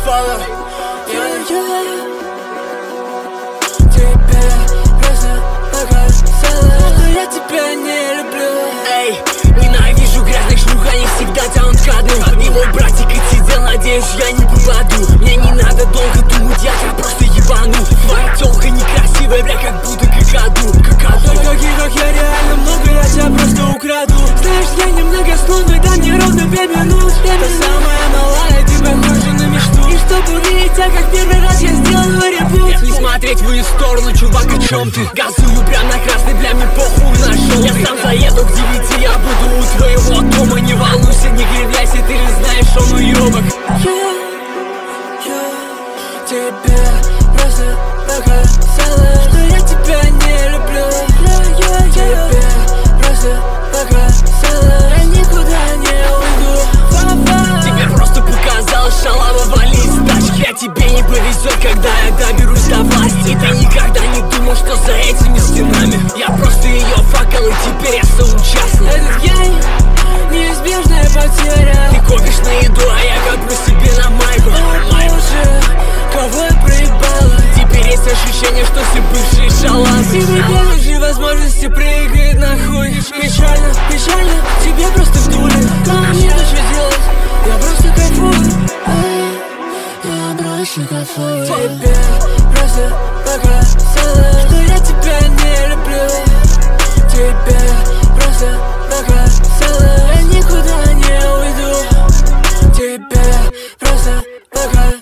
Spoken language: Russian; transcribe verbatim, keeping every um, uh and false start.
follow. Yeah, yeah. Тебе просто показалось, что я тебя не люблю. Эй, ненавижу грязных шлюх, они всегда тянут ко дну. И мой братик отсидел, надеюсь, я не попаду. Мне не надо долго думать, я тебя просто ебану. Твоя тёлка некрасивая, бля, как будто какаду. Какаду. Таких, как я, реально много, я тебя просто украду. Знаешь, я немногословный, да мне ровно пять минут. Та самая малая, ты похожа на мечту. И чтобы увидеть тебя, как первый раз, я сделаю ребут. Не смотреть в мою сторону, чувак, о чем ты? Газую прям на красный, бля, мне похуй на желтый. Я сам заеду к девяти, я буду у твоего дома. Не волнуйся, не кривляйся, ты же знаешь, он уёбок. Я, я тебе просто показалось, что я тебя не люблю. Я, я, тебе просто показалось, я никуда не уйду. Папа. Тебе просто показалось, шалава, вали из тачки. А тебе не повезет, когда я доберусь до власти. И ты никогда не думал, что за этими стенами я просто ее факал, и теперь я соучастник. Этот гей, неизбежная потеря. Ты копишь на еду, а я коплю себе на майку. О боже, кого я проебала? Теперь есть ощущение, что все бывшие шалазы. И выделишь же возможности прыгает нахуй. Печально, печально, тебе просто вдули. Там не то, что делать, я просто кайфую. Я просто кайфую. Тебе просто показалось, что я тебя не люблю. Тебе просто показалось, я никуда не уйду. Тебе просто показалось.